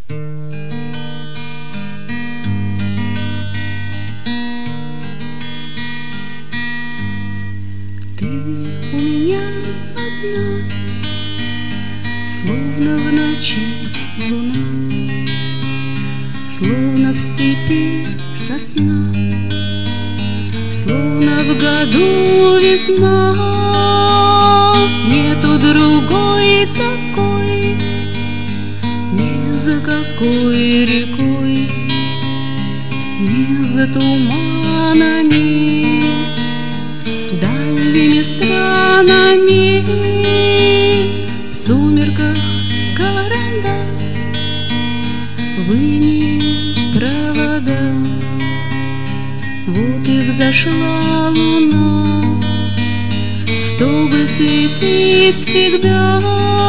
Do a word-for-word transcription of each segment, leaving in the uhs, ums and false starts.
Ты у меня одна, словно в ночи луна, словно в степи сосна, словно в году весна. Нету другой такой, ни за какой рекой, ни за туманами, дальними странами. В сумерках города, выни провода. Вот и взошла луна, чтобы светить всегда,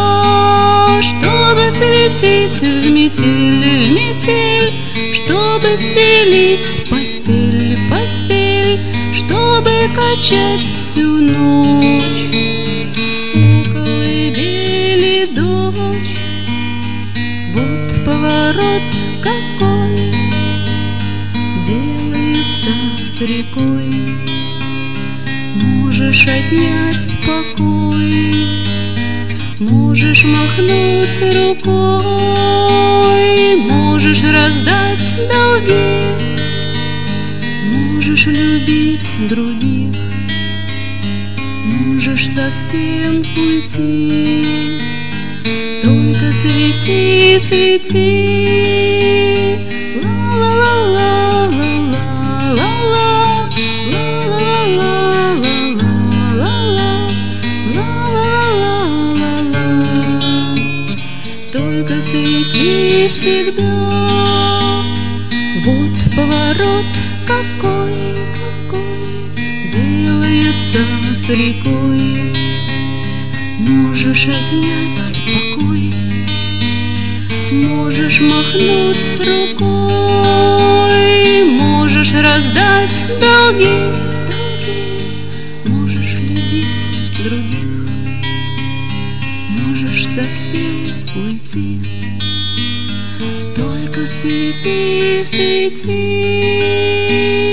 чтобы светить в метель, в метель, чтобы стелить постель, постель, чтобы качать всю ночь у колыбели дочь. Вот поворот какой делается с рекой. Можешь отнять покой, можешь махнуть рукой, можешь раздать долги, можешь любить других, можешь совсем уйти. Только свети, свети, ла-ла-ла-ла-ла-ла-ла, ла-ла-ла-ла-ла-ла-ла-ла-ла-ла. Только свети всегда. Вот поворот какой, какой делается с рекой. Можешь отнять покой, можешь махнуть рукой, можешь раздать долги, долги, можешь любить других, можешь совсем уйти. Только свети, свети.